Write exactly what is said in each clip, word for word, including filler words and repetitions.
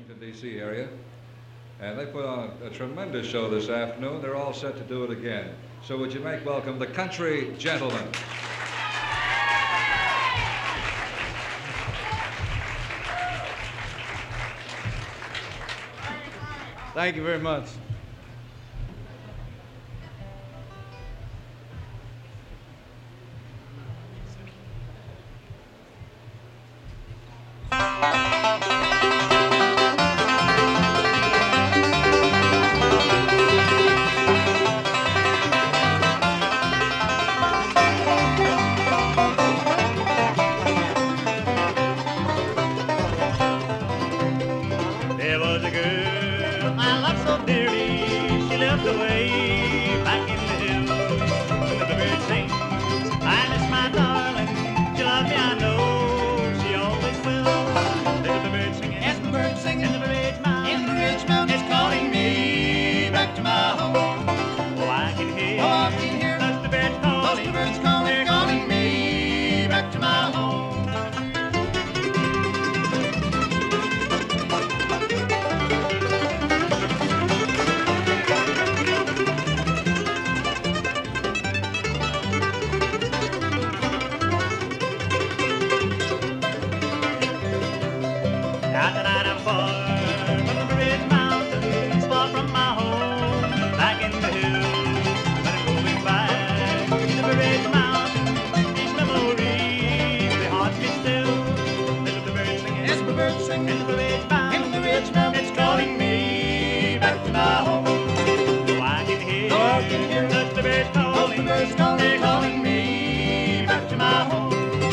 Washington, D C area. And they put on a, a tremendous show this afternoon. They're all set to do it again. So would you make welcome the Country Gentlemen. Thank you very much. There was a girl I loved so dearly, she left away back in the hills. When the bird sings, I miss my darling, she loves me, I know, she always will. There's the bird singing, yes, the bird singing, in the bridge mountain, in the bridge mountain, it's calling me back to my home. Oh, I can hear, oh, I can hear, that's the birds calling, that's the birds calling, they're calling me back to my home. Now tonight I'm far from the red mountains, far from my home, back in the hills. But I'm going back to the red mountains, these memories, they haunt me still. There's the bird singing, yes, the bird singing, in the red mountains, in the red mountains, it's calling me back to my home. Oh, I can hear, oh, I can hear, that's the birds calling, the birds calling, they're calling me back to my home.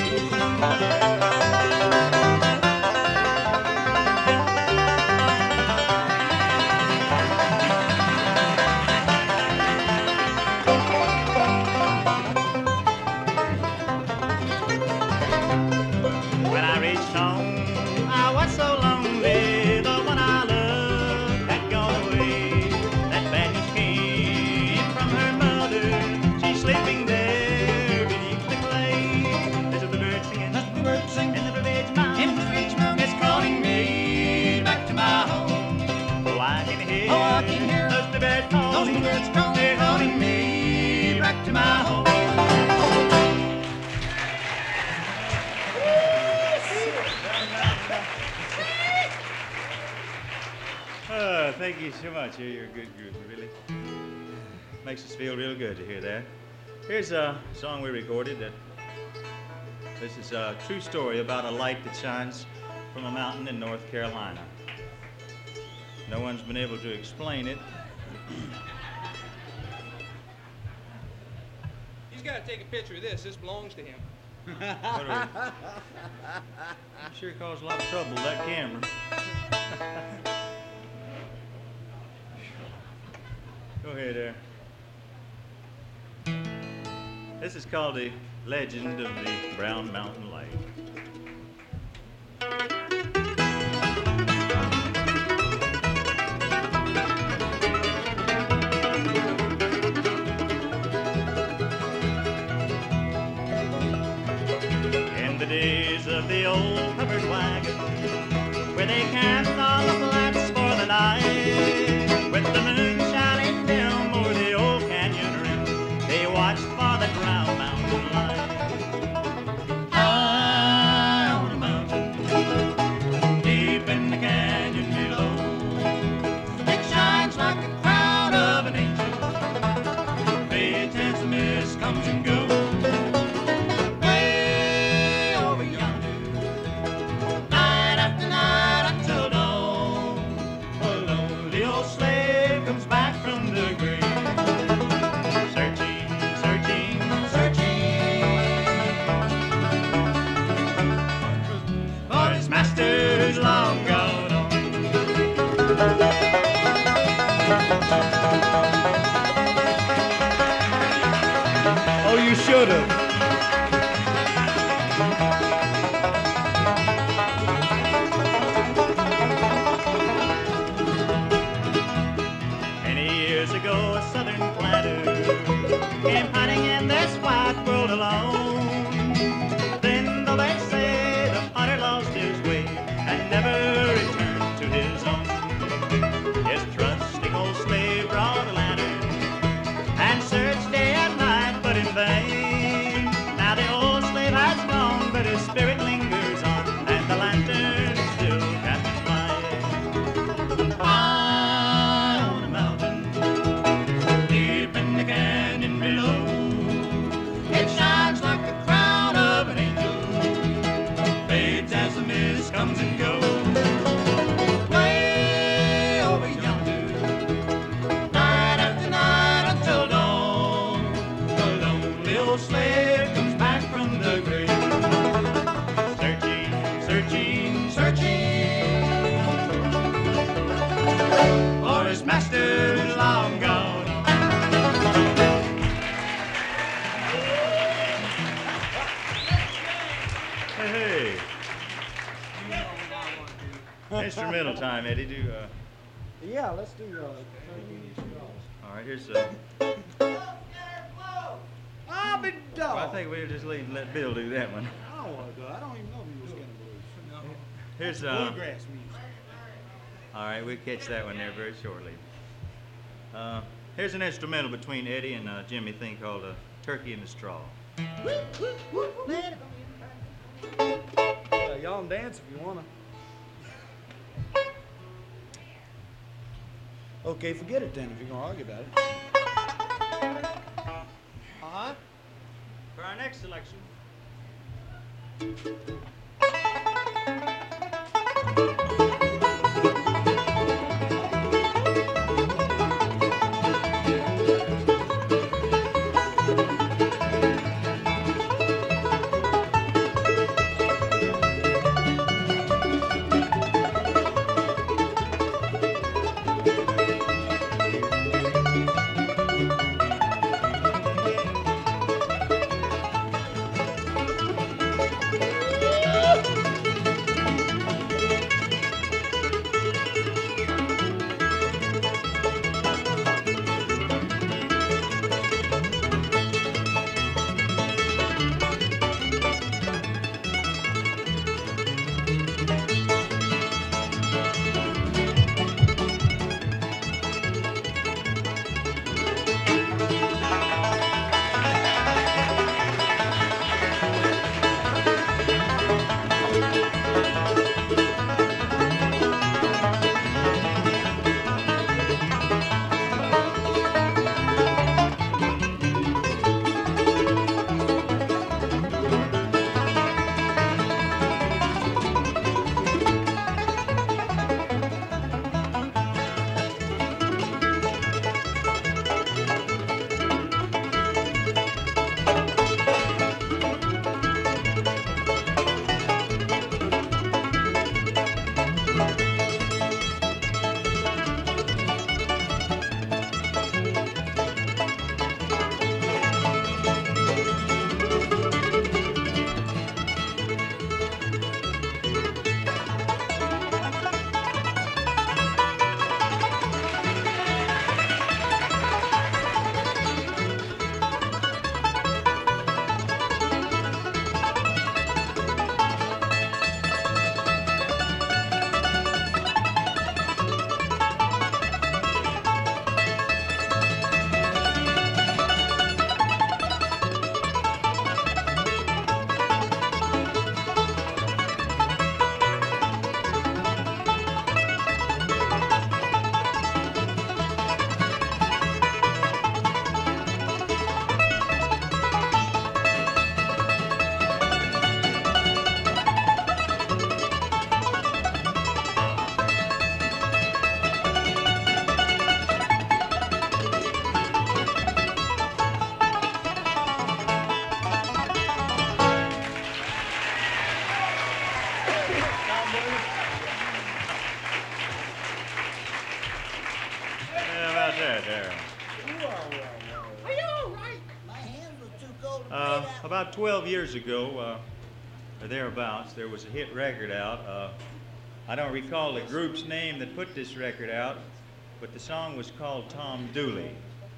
When I reached home, I was so lonely. The one I loved had gone away. That bad news came from her mother. She's sleeping there beneath the clay. There's the bird singing, that's the bird singing, in the ridge mountain, in the ridge mountain, it's calling me back to my home. Oh, I can hear, oh, I can hear, those the birds calling, those the birds calling, they're calling me back to my home. Uh, thank you so much. You're, you're a good group, really. Makes us feel real good to hear that. Here's a song we recorded. That this is a true story about a light that shines from a mountain in North Carolina. No one's been able to explain it. He's got to take a picture of this. This belongs to him. What are we- I'm sure it caused a lot of trouble, that camera. Go ahead there. This is called The Legend of the Brown Mountain Light. In the days of the old covered wagon, where they camped on the flats for the night, with the moon shining down over the old canyon rim, they watched for the Brown Mountain Light. High on a mountain, deep in the canyon below, it shines like the crown of an angel, fades as the mist comes and goes. Way over yonder, night after night until dawn, a lonely old slave comes back from the grave, searching, searching, searching for his master who's long gone on. Oh, you should have. Many years ago, a southern planter came hunting in this wide world alone. Then, though they say the hunter lost his way and never returned to his instrumental time, Eddie. Do uh, Yeah, let's do uh, Turkey Straws. all right. Here's uh, Ah, big dog. well, I think we'll just leave let Bill do that one. I don't want to go. I don't even know if he was getting blues. No. Here's uh, Bluegrass music. all right. We'll catch that one there very shortly. Uh, here's an instrumental between Eddie and uh, Jimmy thing called uh, "Turkey in the Straw." Uh, y'all can dance if you wanna. Okay, forget it then if you're gonna argue about it. Uh-huh. For our next selection. Uh, about twelve years ago, uh, or thereabouts, there was a hit record out. Uh, I don't recall the group's name that put this record out, but the song was called Tom Dooley.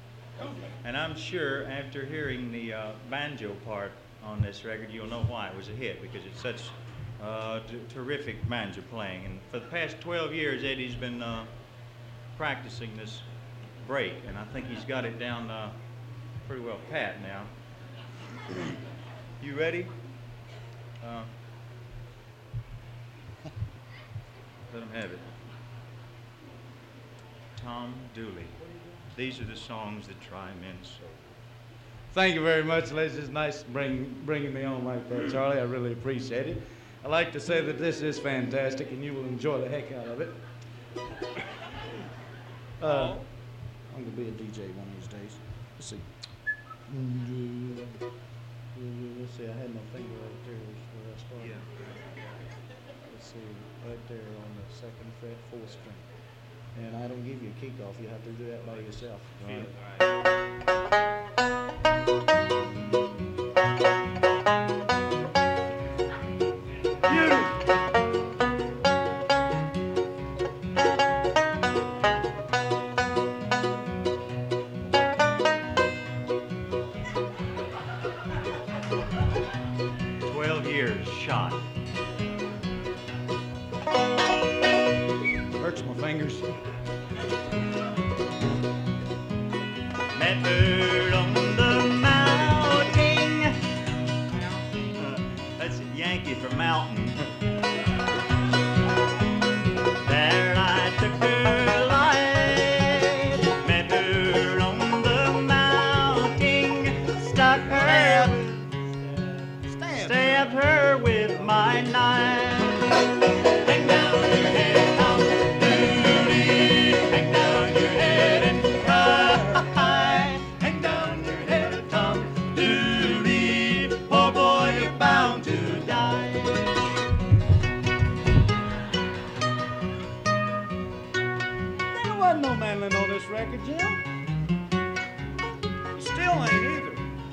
And I'm sure after hearing the uh, banjo part on this record, you'll know why it was a hit, because it's such uh, t- terrific banjo playing. And for the past twelve years, Eddie's been uh, practicing this break, and I think he's got it down uh, pretty well pat now. You ready? Uh, let him have it. Tom Dooley. These are the songs that try men so. Thank you very much, ladies. It's nice bring, bringing me on like that, Charlie. I really appreciate it. I'd like to say that this is fantastic, and you will enjoy the heck out of it. Uh, I'm going to be a D J one of these days. Let's see. Let's see, I had my finger right there where I started. Yeah. Let's see, right there on the second fret, fourth string. And I don't give you a kick off. You have to do that by yourself. Feel it, all right. You! fingers. Met her on the mountain. Uh, that's a Yankee for mountain. There I took her life. Met her on the mountain. Stuck her, stabbed her with my knife. Hang down your head, Tom Dooley. Hang down your head and cry. Hang down your head, Tom Dooley. Poor boy, you're bound to die. There wasn't no mandolin on this record, Jim. Still ain't either.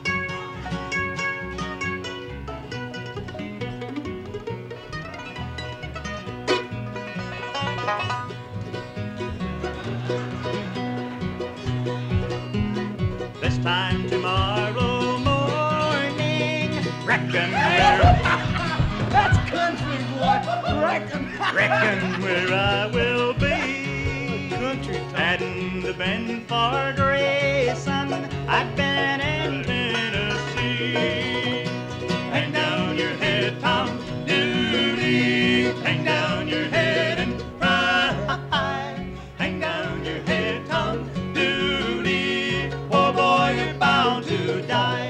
This time tomorrow morning, reckon where, That's country, boy. Reckon. reckon where I will be. Country time. Hadn't it been for Grayson, I'd been in Tennessee. Hang down your head, Tom Dooley. Hang down your head and cry. Hang down your head, Tom Dooley. Poor boy, you're bound to die.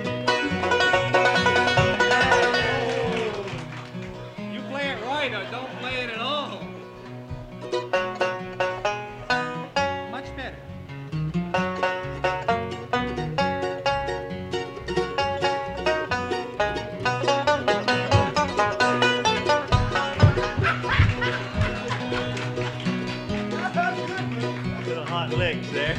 You play it right or don't play it at all. Much better. Little hot licks there.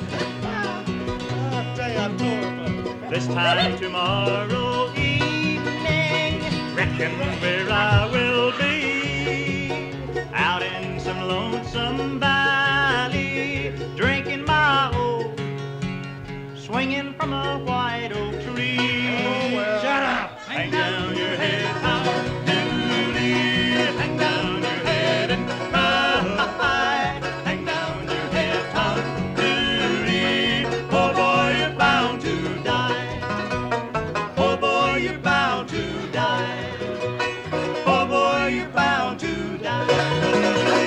I'll tell you, I tore him up. This time tomorrow evening, reckon where I will be. Out in some lonesome valley, drinking my old, swinging from a white oak tree. Oh, well. Shut up! Hang down your head, Tom Dooley. Hang down your head and cry. Hang down your head, Tom Dooley. Poor boy, you're bound to die. Poor boy, you're bound to die. Poor boy, you're bound to die.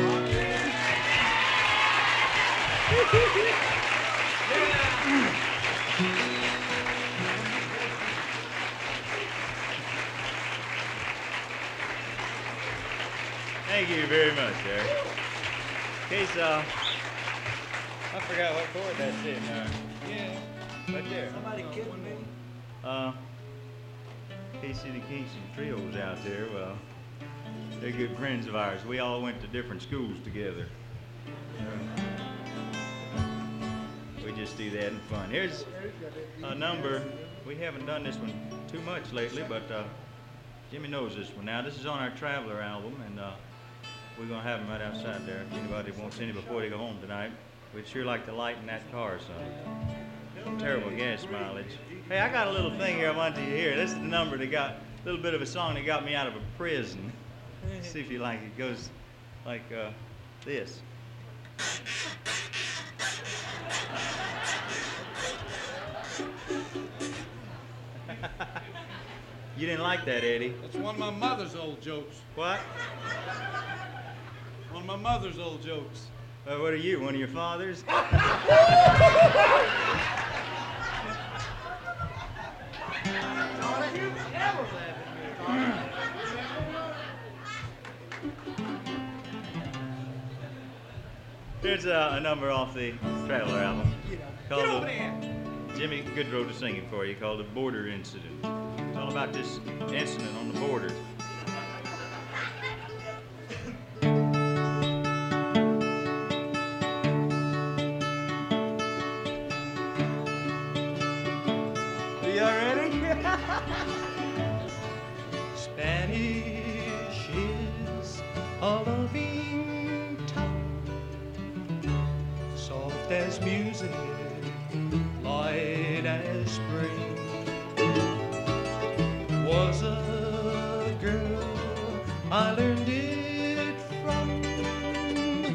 Thank you very much, Eric. Okay, so I forgot what chord that's in. Uh, yeah, right there. Somebody kidding me? Uh, Casey the Kingston Trio's out there. Well, they're good friends of ours. We all went to different schools together. Uh, we just do that in fun. Here's a number. We haven't done this one too much lately, but uh, Jimmy knows this one. Now, this is on our Traveler album, and uh, we're going to have them right outside there. If anybody wants any before they go home tonight, we'd sure like to lighten that car some. Terrible gas mileage. Hey, I got a little thing here I want you to hear. This is the number that got, a little bit of a song that got me out of a prison. See if you like it. It goes like uh, this. You didn't like that, Eddie? That's one of my mother's old jokes. What? One of my mother's old jokes. Uh, what are you, one of your fathers? Here's uh, a number off the Traveler album. Called Get over the- there. Jimmy Goodrow to sing it for you, called The Border Incident. It's all about this incident on the border. Are y'all ready? Spanish is a loving tongue, soft as music, light as spring. Was a girl I learned it from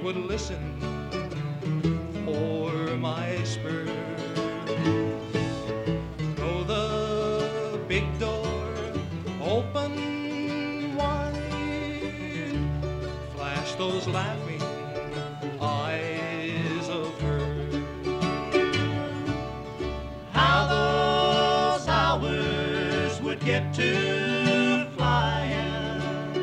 would listen for my spur. Oh, the big door open wide, flash those laughing eyes of her. How those hours would get to flying,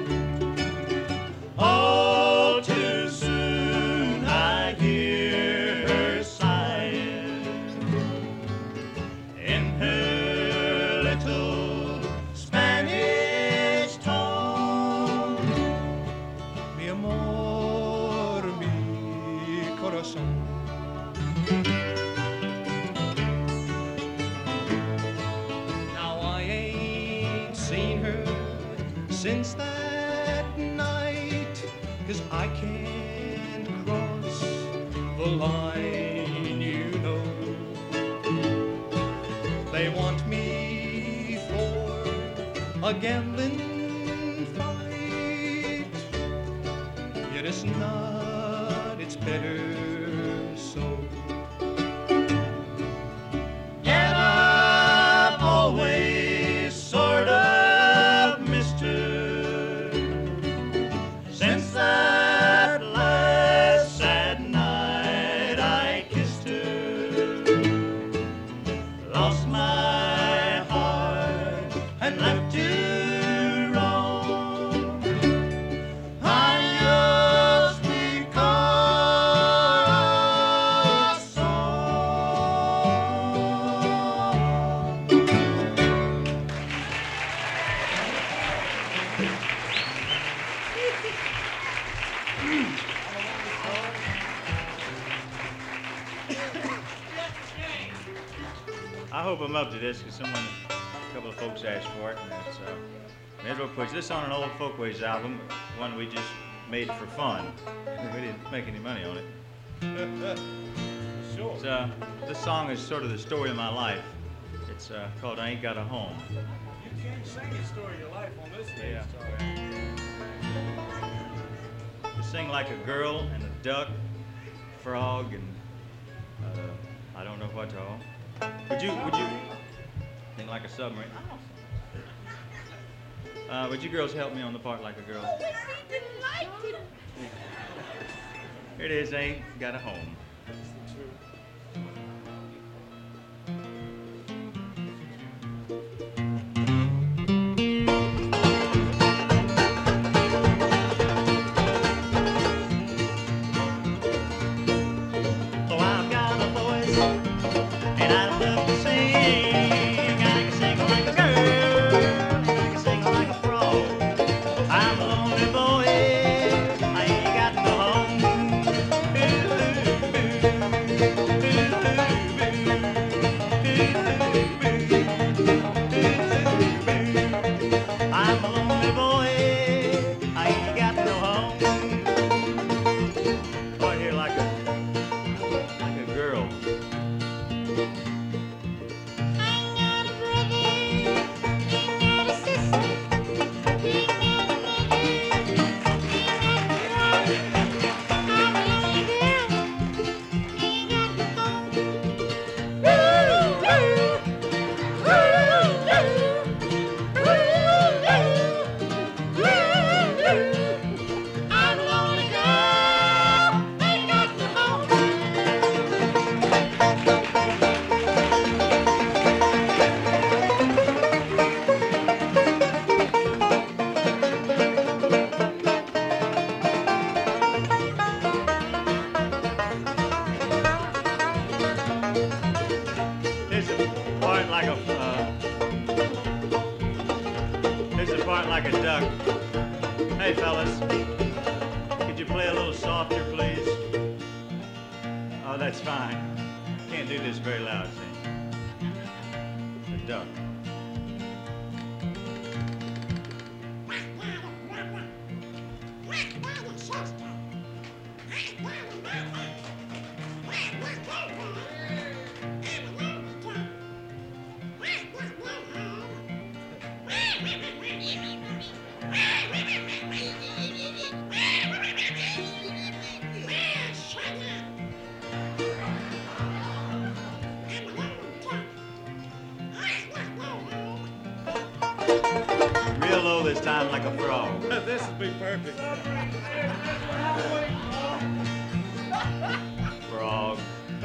oh, too soon I hear her sighing in her little Spanish tone. Mi amor, mi corazón. Now I ain't seen her since that night, 'cause I can't cross the line, you know. They want me for a gambling fight, yet it's not, it's better so. Yet I've always sort of missed her since that last sad night I kissed her, lost my heart and left to roam. I just because so. I hope I'm up to this because someone, a couple of folks asked for it, and it's uh, may as well put this on an old Folkways album, one we just made for fun. We didn't make any money on it. Sure. It's, uh, this song is sort of the story of my life. It's uh, called "I Ain't Got a Home." You can't sing the story of your life on this stage, Yeah. Charlie. You sing like a girl and a duck, frog, and uh, I don't know what all. Would you, would you sing like a submarine? Uh, would you girls help me on the part like a girl? Here it is, Ain't Got a Home. So I've got a voice, and I love to sing. I can sing like a girl, and I can sing like a frog. I'm a lonely boy, I ain't got no home. I'm a lonely boy, I ain't got no home. Right here like a, like a girl. I'm a lonely girl, ain't got no home. Here's a part like a, uh, here's a part like a duck. Hey, fellas, could you play a little softer, please? Oh, that's fine. Can't do this very loud, see? A duck. this time like a frog. This would be perfect. Frog.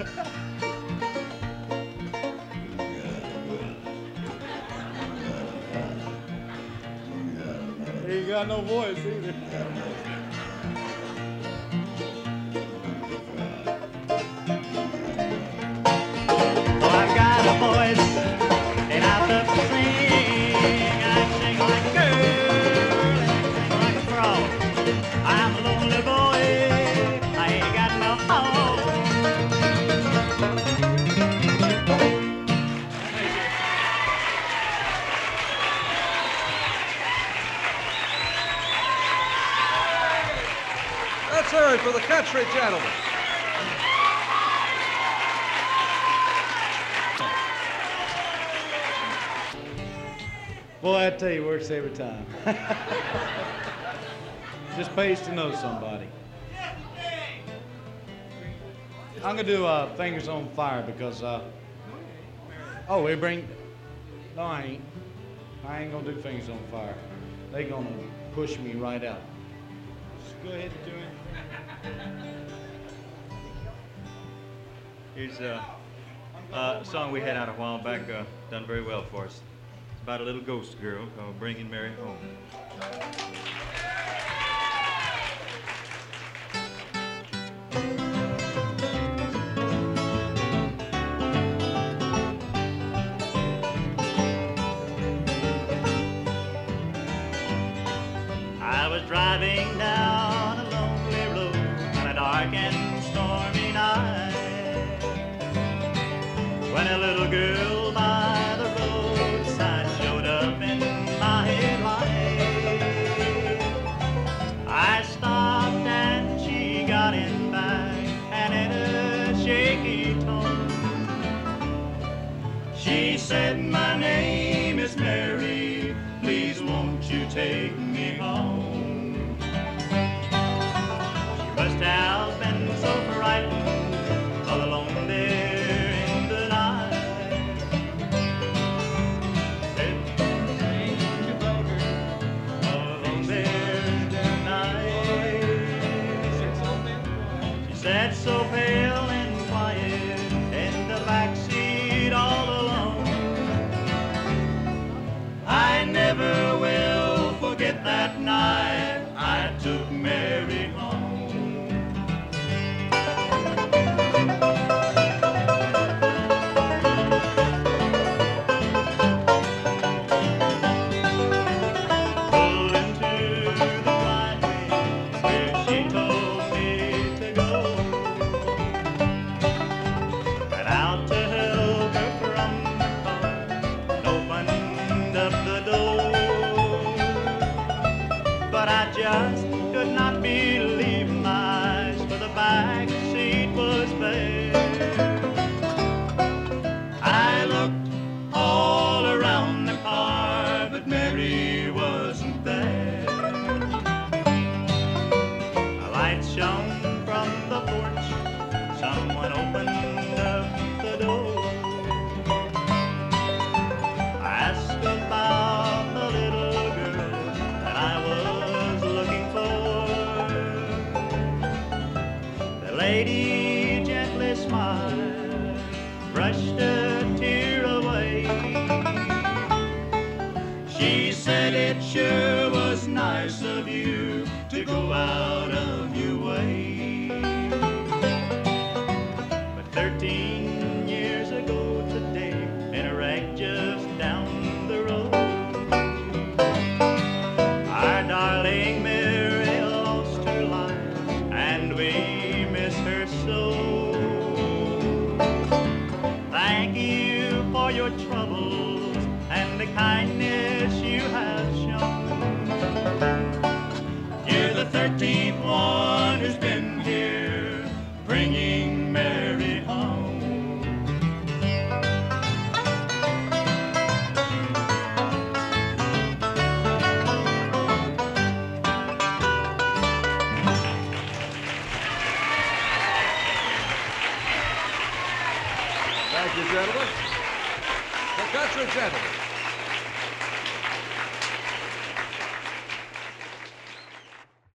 He ain't got no voice either. Oh, I've got a voice, and I love to sing. I can sing like a girl, and I can sing like a frog. I'm a lonely boy, I ain't got no home. Let's hear it for the Country Gentleman. Boy, I tell you, works every time. Just pays to know somebody. I'm gonna do uh, Fingers on Fire because, uh, oh, we bring, no, I ain't. I ain't gonna do Fingers on Fire. They gonna push me right out. Just go ahead and do it. Here's a, a song we had out a while back, uh, done very well for us. It's about a little ghost girl called Bringing Mary Home. I was driving down a lonely road on a dark and stormy night when a little girl by the roadside showed up in my headlight. I stopped and she got in back, and in a shaky tone she said, "My name is Mary, please won't you take me home?" She must have been so frightened all alone there in the night. Said, "Ain't you vulgar, all alone there in the night?" She sat so pale and quiet in the backseat all alone. I never will forget that night I took Mary home. Pulled into the driveway where she told me to go. Ran out to help her from the car and opened up the door. But I just could not believe my eyes, for the back seat was bare. I looked all around the car, but Mary wasn't there. A light shone from the porch, someone opened up the door. I asked about the little girl that I was looking for. The lady gently smiled, brushed a tear away. She said, "It sure was nice of you to go out of your way." But thirteen years ago today, in a wreck just down the road, our darling Mary lost her life, and we miss her so. Thank you for your troubles and the kindness you have shown. You're the thirteenth one who's been here, bringing Mary home. Thank you, gentlemen. The Country Gentleman.